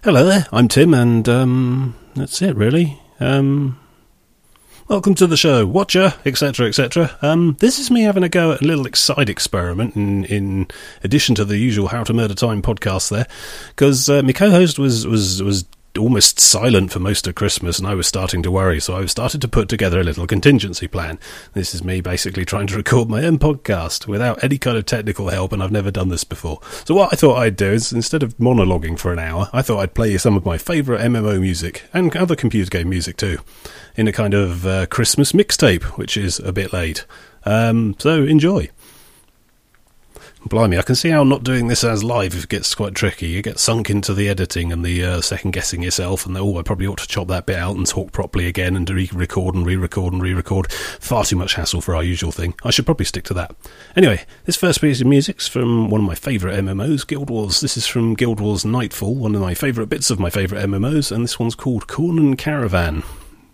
Hello there, I'm Tim, and that's it really. Welcome to the show, Watcher, etc, etc. This is me having a go at a little side experiment in addition to the usual How to Murder Time podcast there, because my co-host was almost silent for most of Christmas, and I was starting to worry, so I started to put together a little contingency plan. This is me basically trying to record my own podcast without any kind of technical help, and I've never done this before. So what I thought I'd do is, instead of monologuing for an hour, I thought I'd play you some of my favourite MMO music, and other computer game music too, in a kind of Christmas mixtape, which is a bit late. So enjoy. Blimey, I can see how not doing this as live gets quite tricky. You get sunk into the editing and the second-guessing yourself, and I probably ought to chop that bit out and talk properly again and re-record and re-record and re-record. Far too much hassle for our usual thing. I should probably stick to that. Anyway, this first piece of music's from one of my favourite MMOs, Guild Wars. This is from Guild Wars Nightfall, one of my favourite bits of my favourite MMOs, and this one's called Corn and Caravan.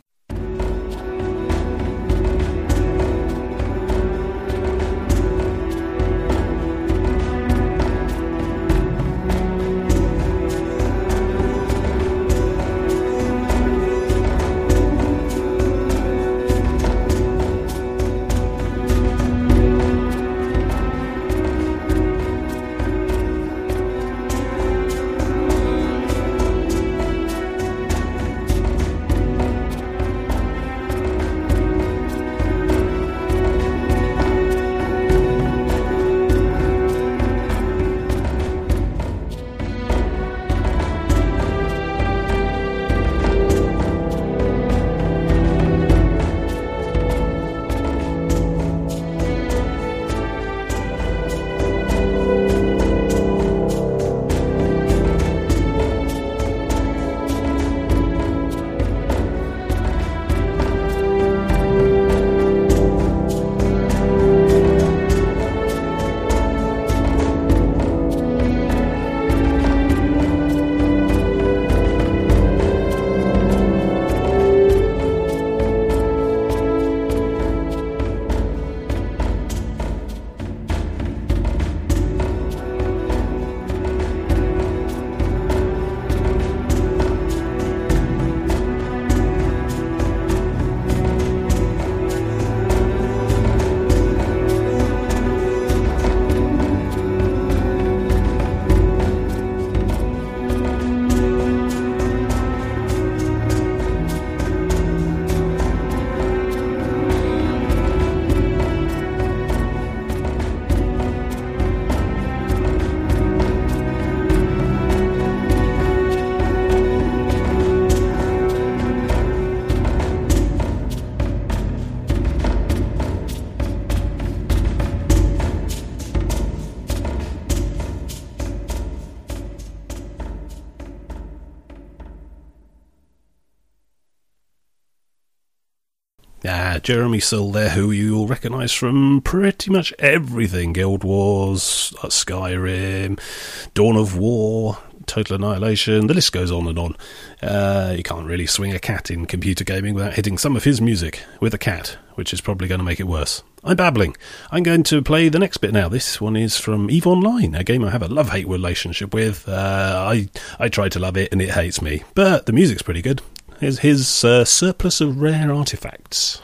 Jeremy Sill there, who you'll recognise from pretty much everything. Guild Wars, Skyrim, Dawn of War, Total Annihilation, the list goes on and on. You can't really swing a cat in computer gaming without hitting some of his music with a cat, which is probably going to make it worse. I'm babbling. I'm going to play the next bit now. This one is from EVE Online, a game I have a love-hate relationship with. I try to love it and it hates me, but the music's pretty good. Here's his surplus of rare artifacts.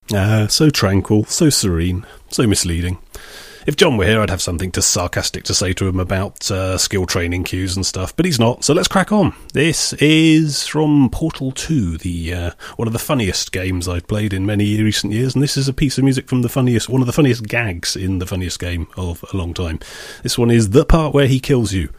So tranquil, so serene, so misleading. If John were here, I'd have something sarcastic to say to him about skill training queues and stuff, but he's not, so let's crack on. This is from Portal 2, the one of the funniest games I've played in many recent years, and this is a piece of music from one of the funniest gags in the funniest game of a long time. This one is the part where he kills you.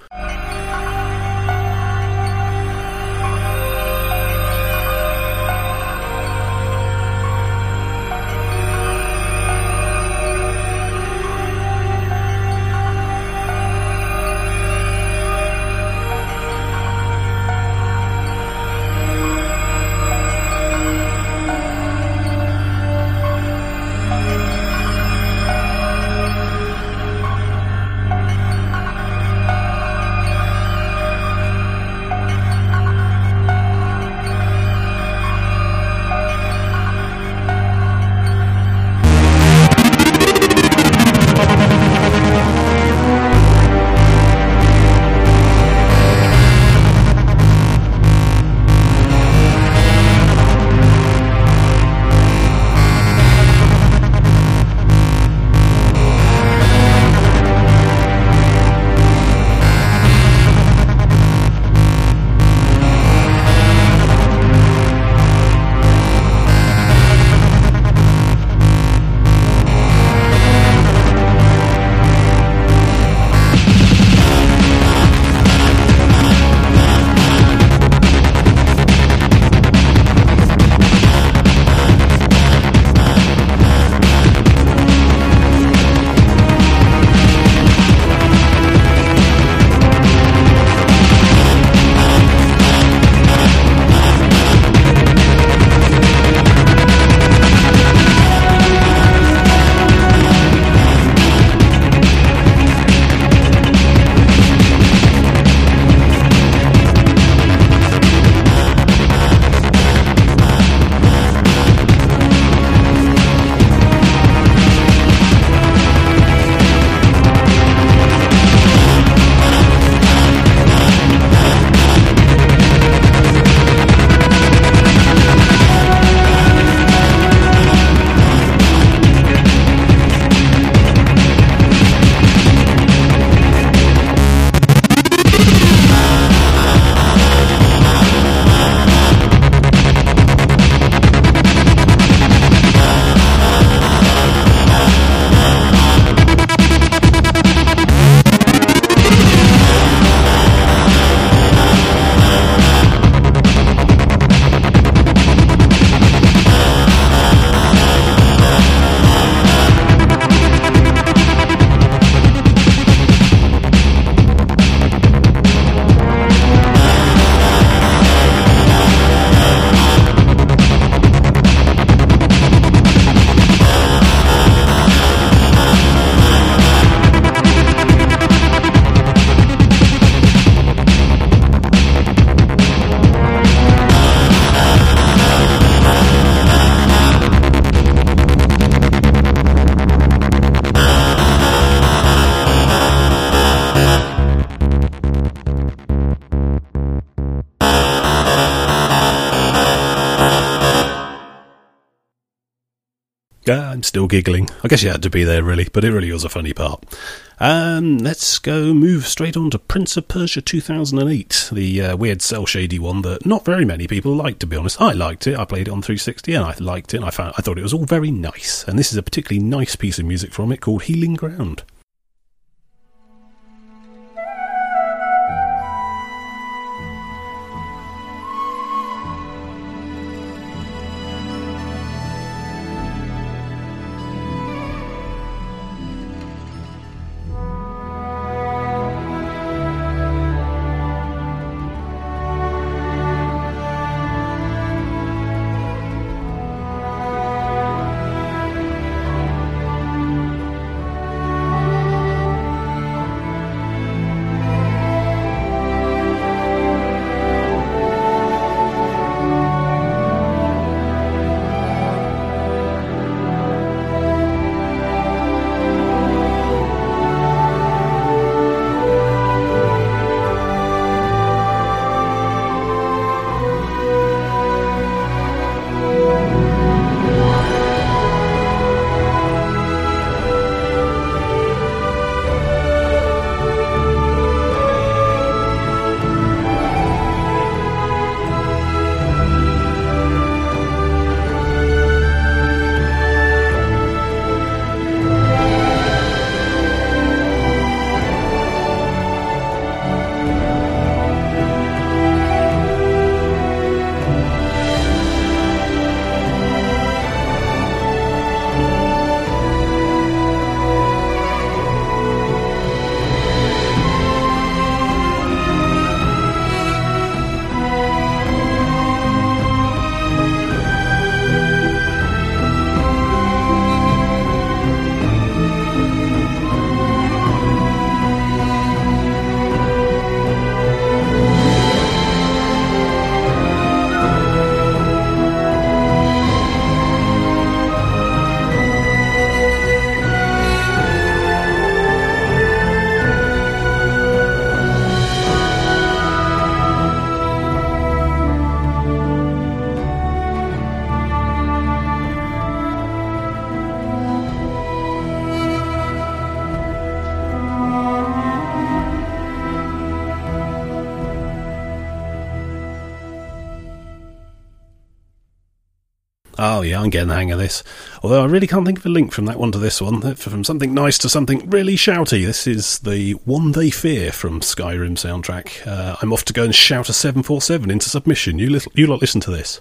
I'm still giggling. I guess you had to be there, really, but it really was a funny part. Let's move straight on to Prince of Persia 2008, the weird cel-shady one that not very many people liked, to be honest. I liked it. I played it on 360 and I liked it, and I thought it was all very nice. And this is a particularly nice piece of music from it called Healing Ground. Oh yeah, I'm getting the hang of this. Although I really can't think of a link from that one to this one. From something nice to something really shouty. This is the One They Fear from Skyrim soundtrack. I'm off to go and shout a 747 into submission. You lot listen to this.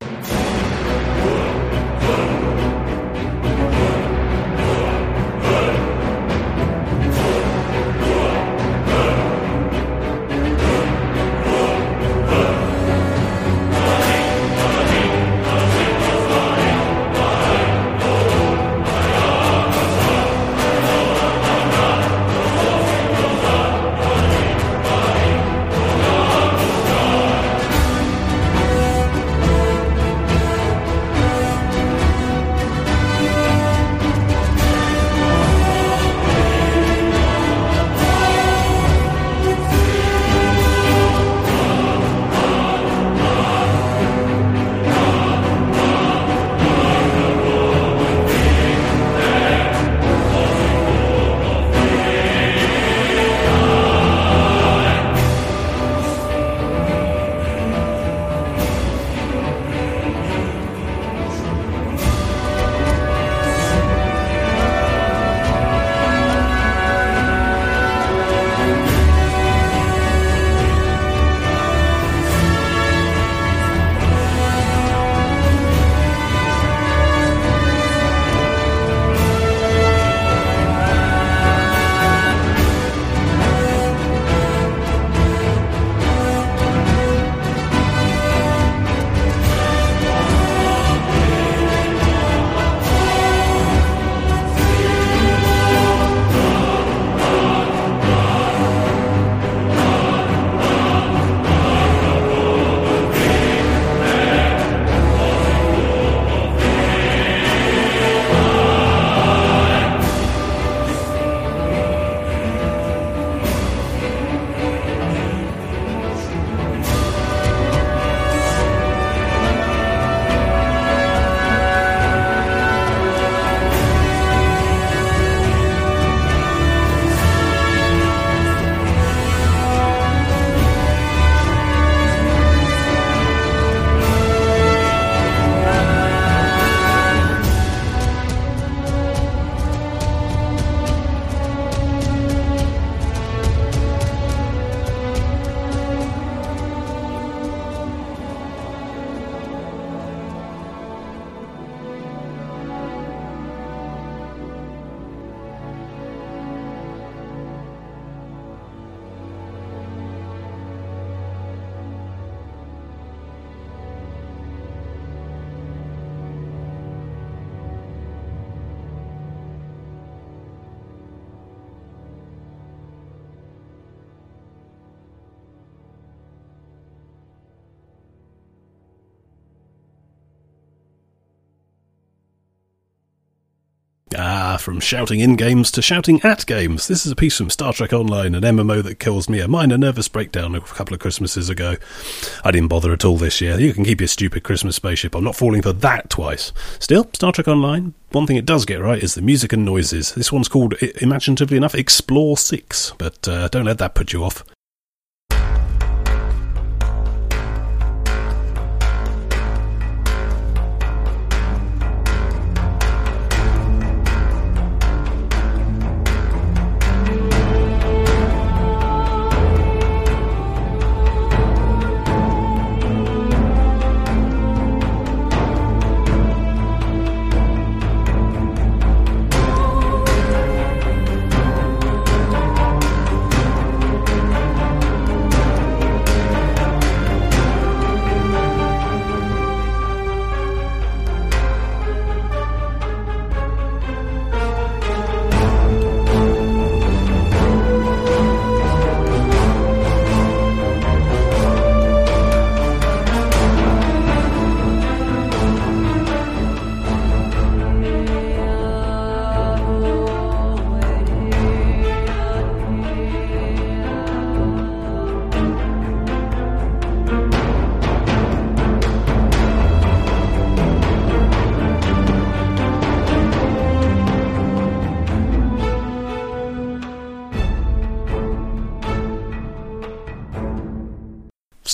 From shouting in games to shouting at games. This is a piece from Star Trek Online, an MMO that caused me a minor nervous breakdown a couple of Christmases ago. I didn't bother at all this year. You can keep your stupid Christmas spaceship. I'm not falling for that twice. Still, Star Trek Online, one thing it does get right is the music and noises. This one's called, imaginatively enough, Explore 6, but don't let that put you off.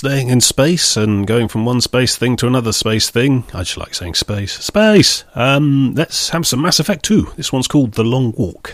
staying in space and going from one space thing to another space thing. I just like saying space. Space! Let's have some Mass Effect 2. This one's called The Long Walk.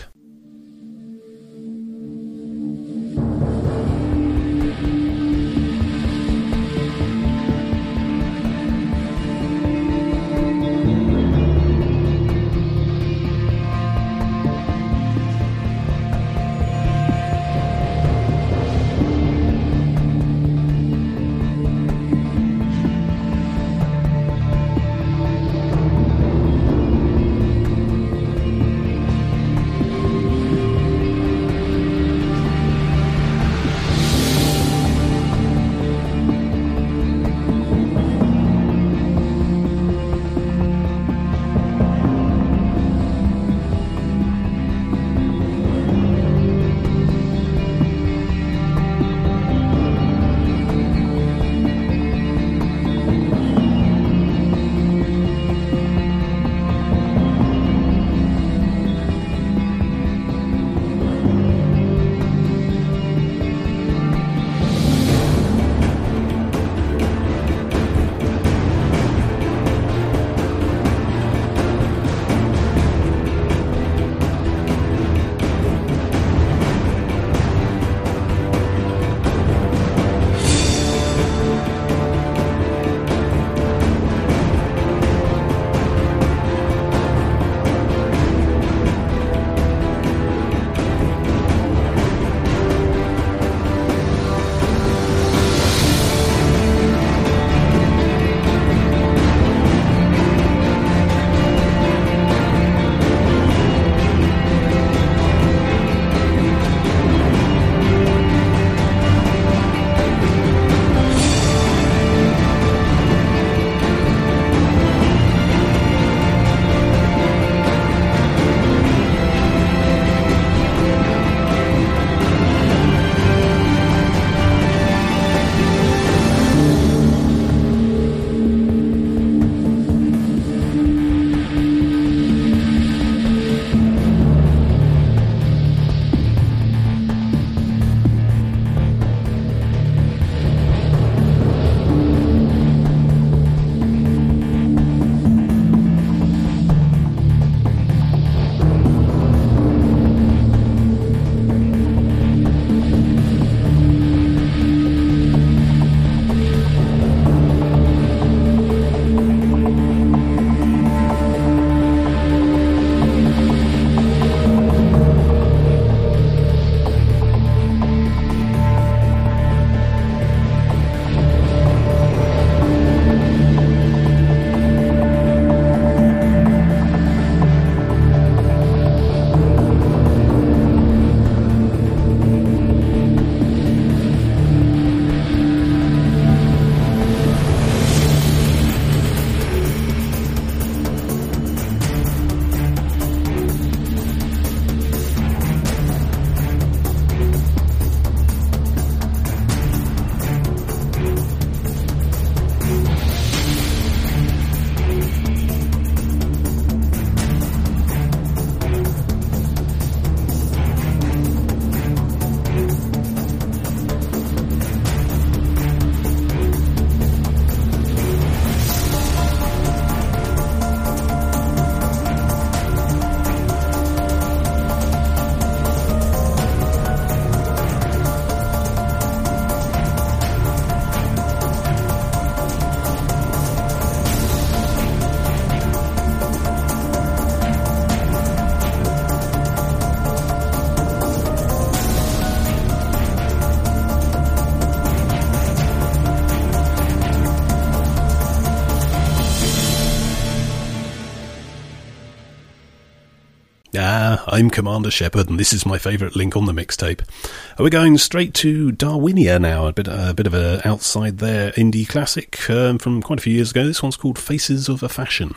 I'm Commander Shepard, and this is my favourite link on the mixtape. We're going straight to Darwinia now, a bit of a outside there indie classic from quite a few years ago. This one's called Faces of a Fashion.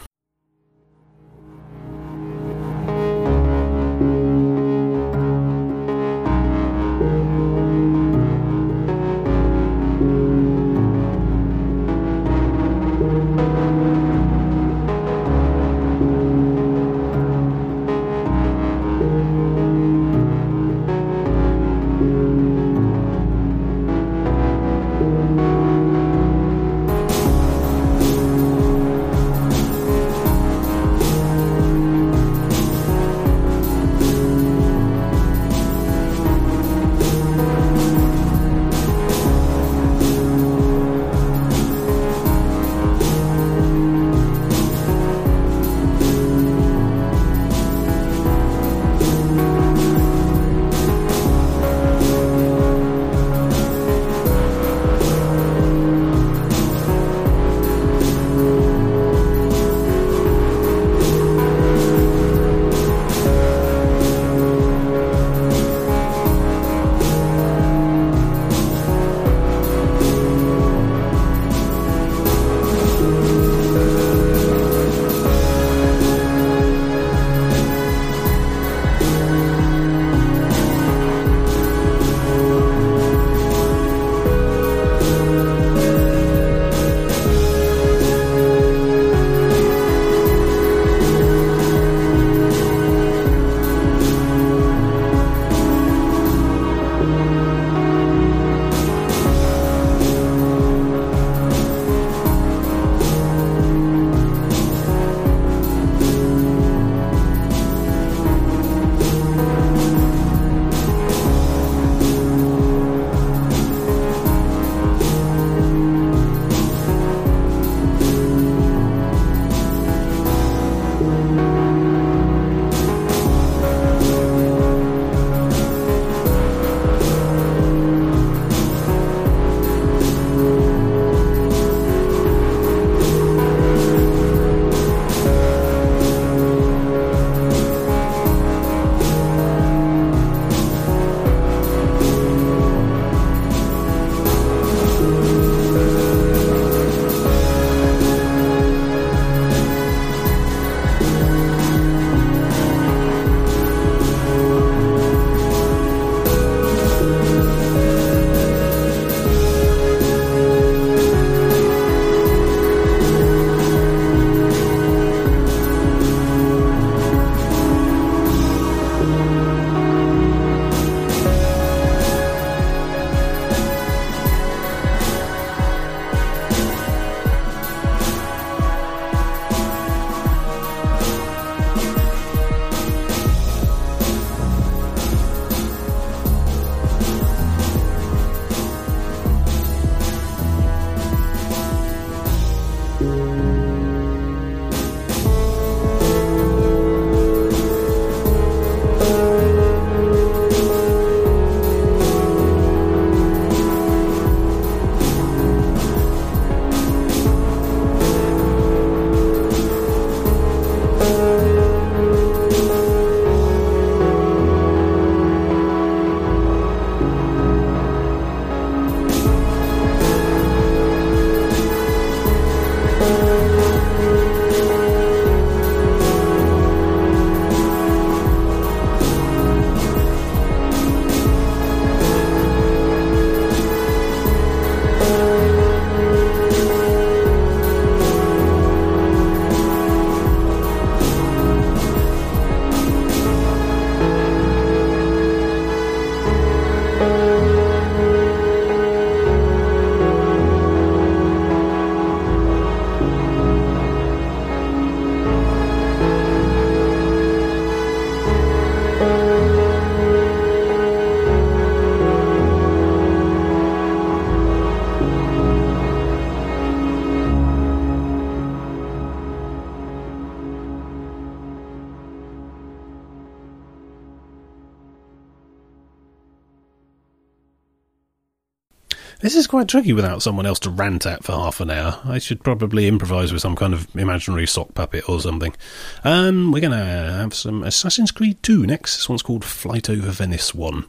This is quite tricky without someone else to rant at for half an hour. I should probably improvise with some kind of imaginary sock puppet or something. We're going to have some Assassin's Creed 2 next. This one's called Flight Over Venice 1.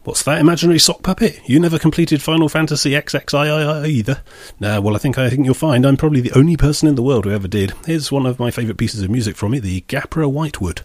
What's that, imaginary sock puppet? You never completed Final Fantasy XXII either? No, well, I think you'll find I'm probably the only person in the world who ever did. Here's one of my favourite pieces of music from it, the Gapra Whitewood.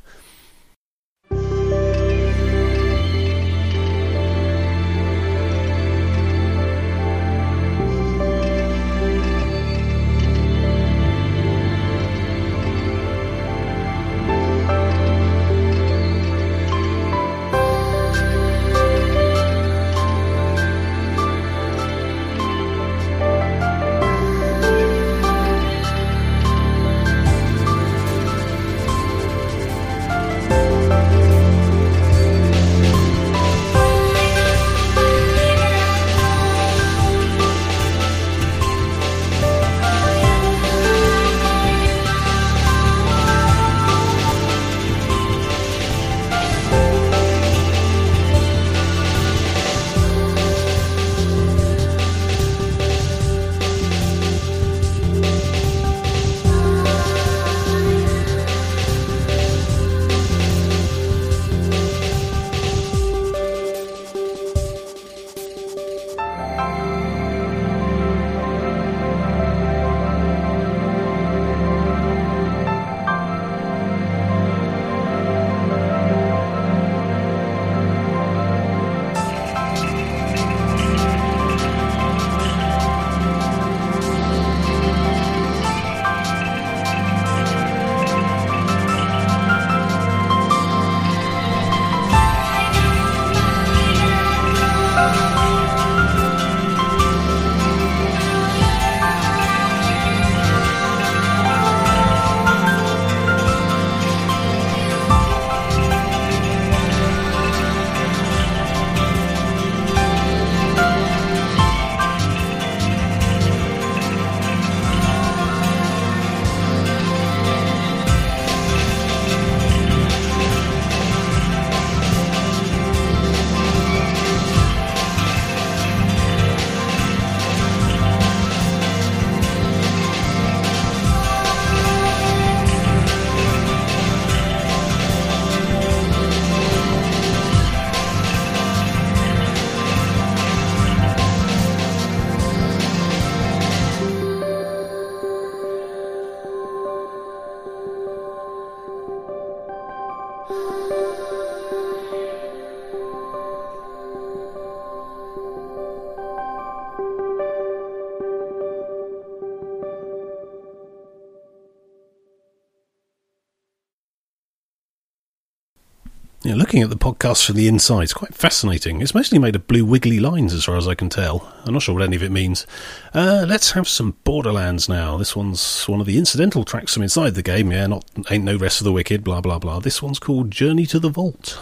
Yeah, looking at the podcast from the inside, it's quite fascinating. It's mostly made of blue wiggly lines as far as I can tell. I'm not sure what any of it means. Let's have some Borderlands now. This one's one of the incidental tracks from inside the game. Yeah, Ain't No Rest for the Wicked, blah, blah, blah. This one's called Journey to the Vault.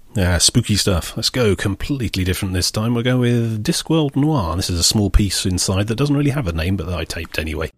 Yeah, spooky stuff. Let's go completely different this time. We'll go with Discworld Noir. This is a small piece inside that doesn't really have a name, but that I taped anyway.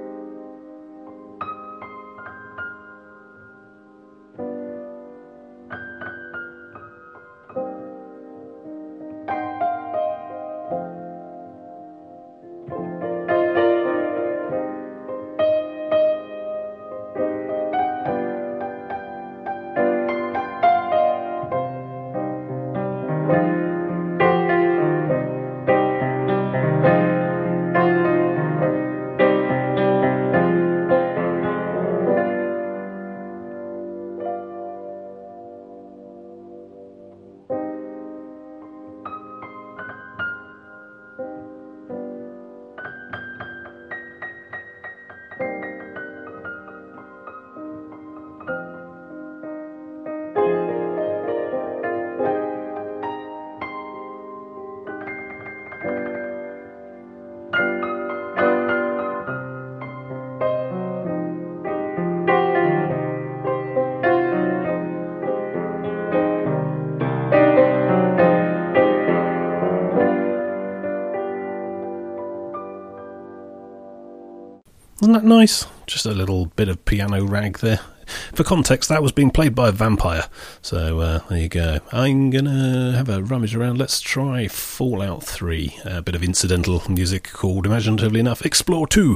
Isn't that nice? Just a little bit of piano rag there. For context, that was being played by a vampire. So there you go. I'm going to have a rummage around. Let's try Fallout 3. A bit of incidental music called, imaginatively enough, Explore 2.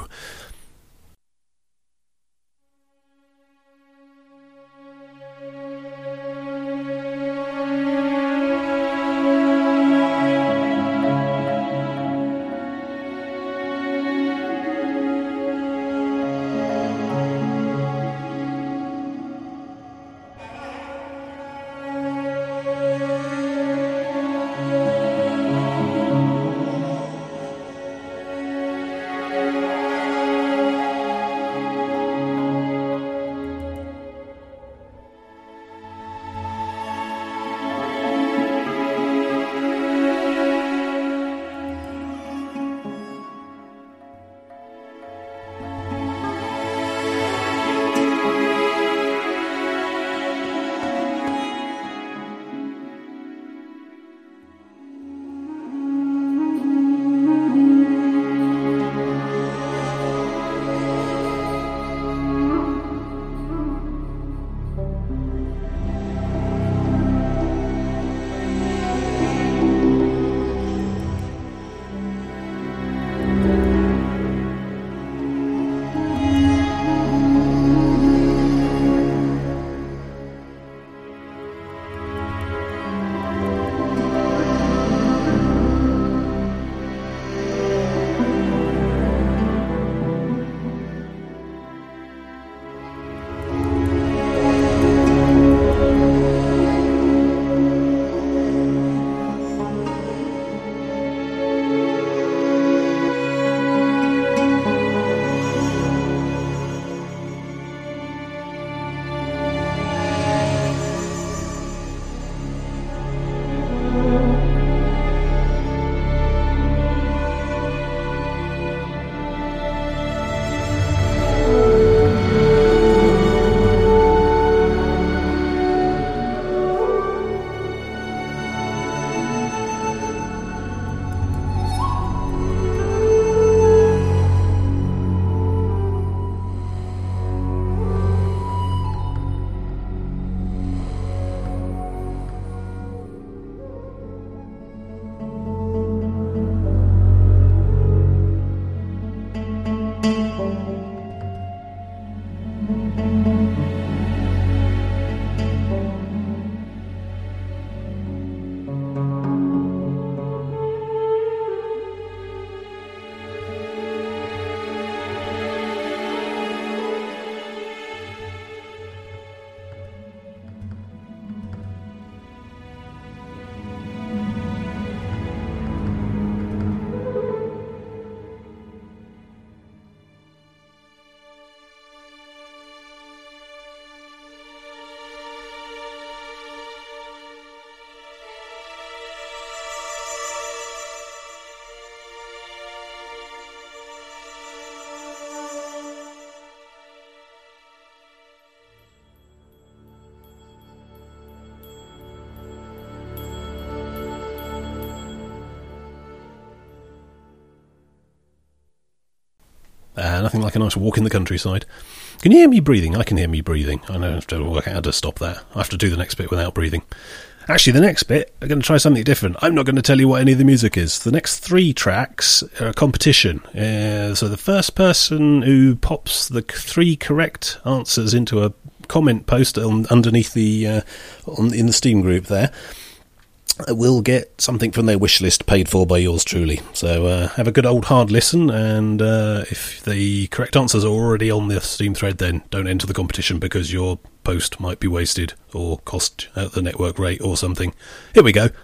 Nothing like a nice walk in the countryside. Can you hear me breathing? I can hear me breathing. I know I have to work out how to stop that. I have to do the next bit without breathing. Actually, the next bit, I'm going to try something different. I'm not going to tell you what any of the music is. The next 3 tracks are a competition. So the first person who pops the 3 correct answers into a comment post underneath the in the Steam group there will get something from their wish list paid for by yours truly. So have a good old hard listen, and if the correct answers are already on the Steam thread, then don't enter the competition because your post might be wasted or cost at the network rate or something. Here we go.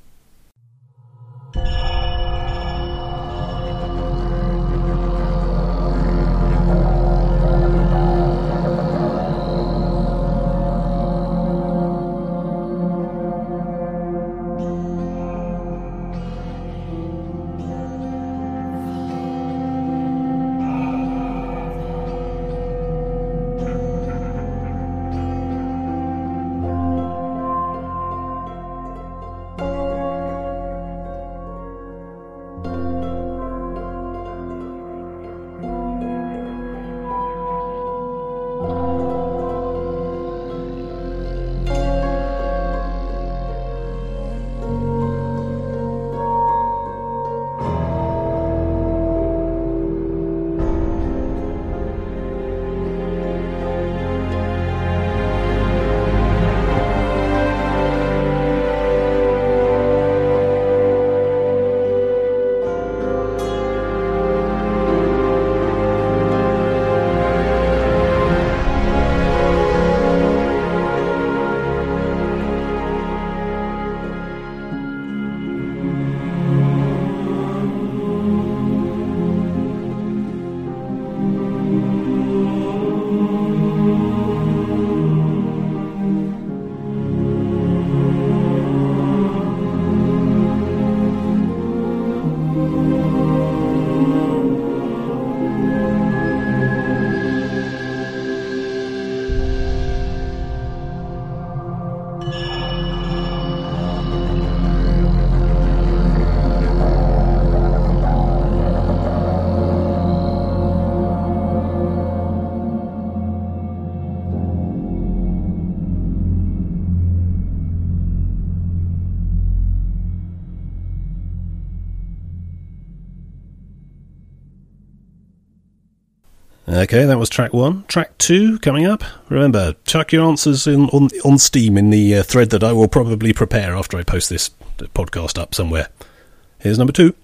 Okay, that was track 1. Track 2 coming up. Remember, chuck your answers on Steam in the thread that I will probably prepare after I post this podcast up somewhere. Here's number 2.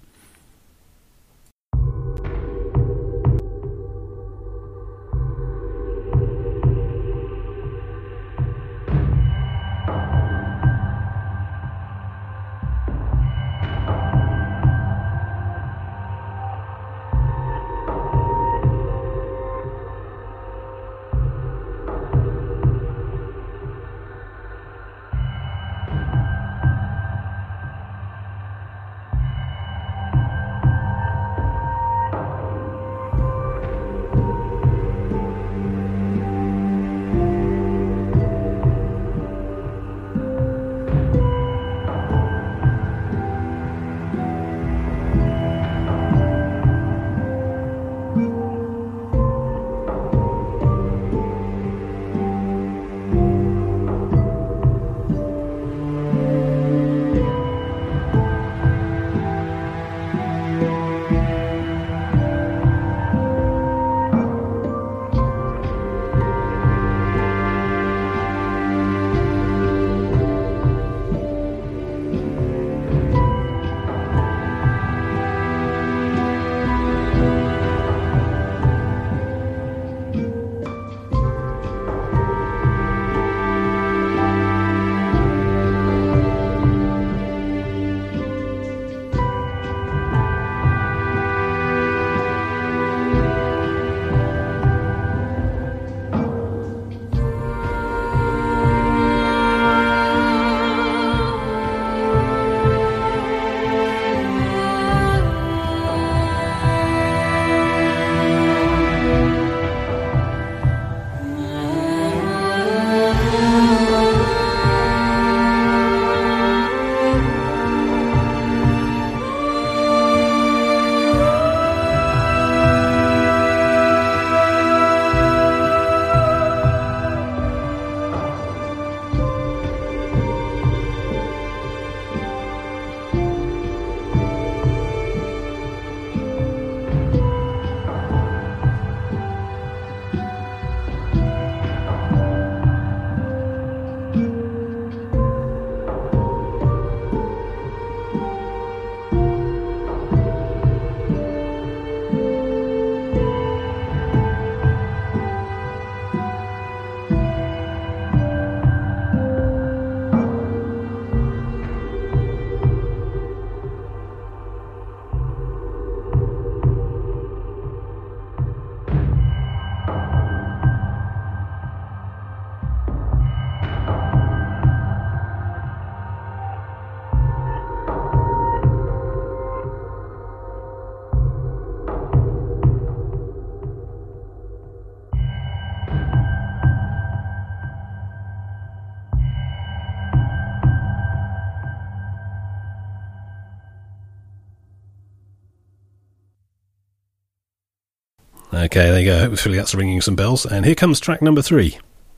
Okay, there you go. Hopefully that's ringing some bells. And here comes track number 3.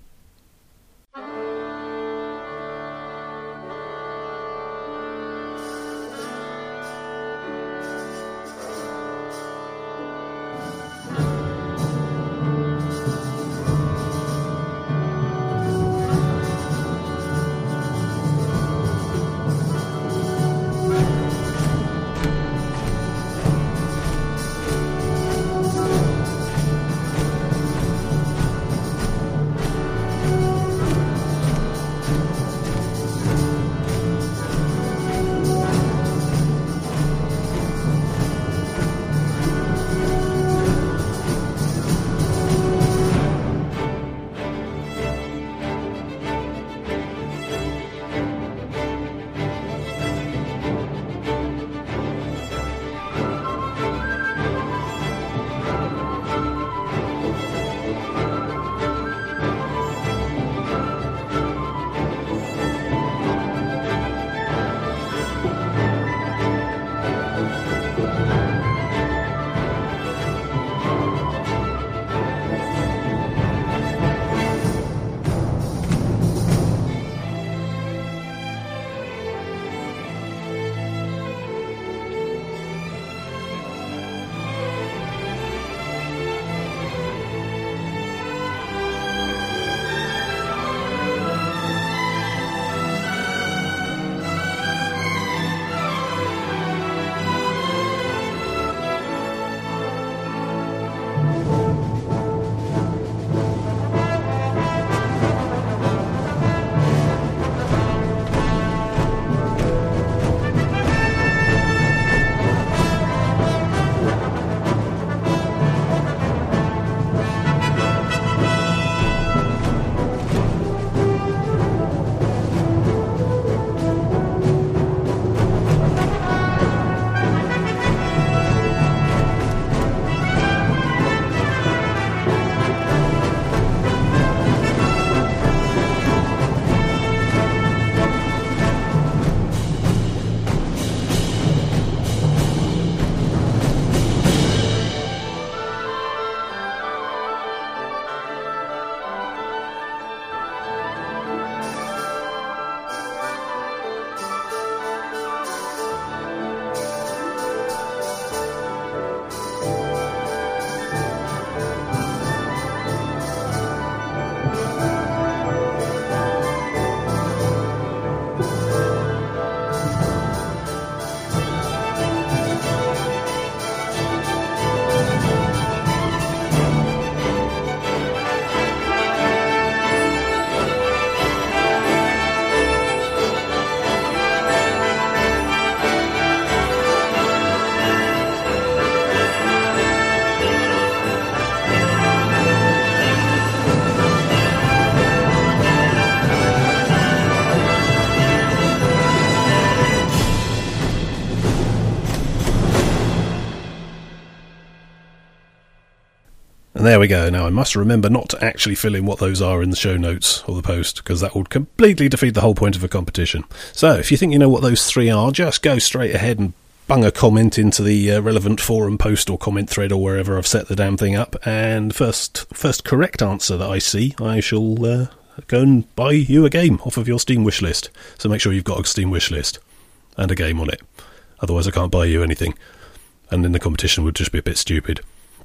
And there we go. Now I must remember not to actually fill in what those are in the show notes or the post, because that would completely defeat the whole point of a competition. So if you think you know what those 3 are, just go straight ahead and bung a comment into the relevant forum post or comment thread or wherever I've set the damn thing up, and first correct answer that I see, I shall go and buy you a game off of your Steam wish list. So make sure you've got a Steam wish list and a game on it. Otherwise I can't buy you anything, and then the competition would just be a bit stupid.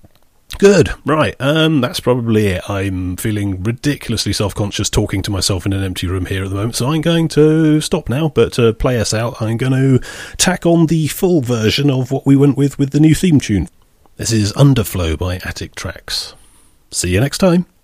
Good, right, that's probably it. I'm feeling ridiculously self-conscious talking to myself in an empty room here at the moment, so I'm going to stop now, but to play us out, I'm going to tack on the full version of what we went with the new theme tune. This is Underflow by Attic Tracks. See you next time.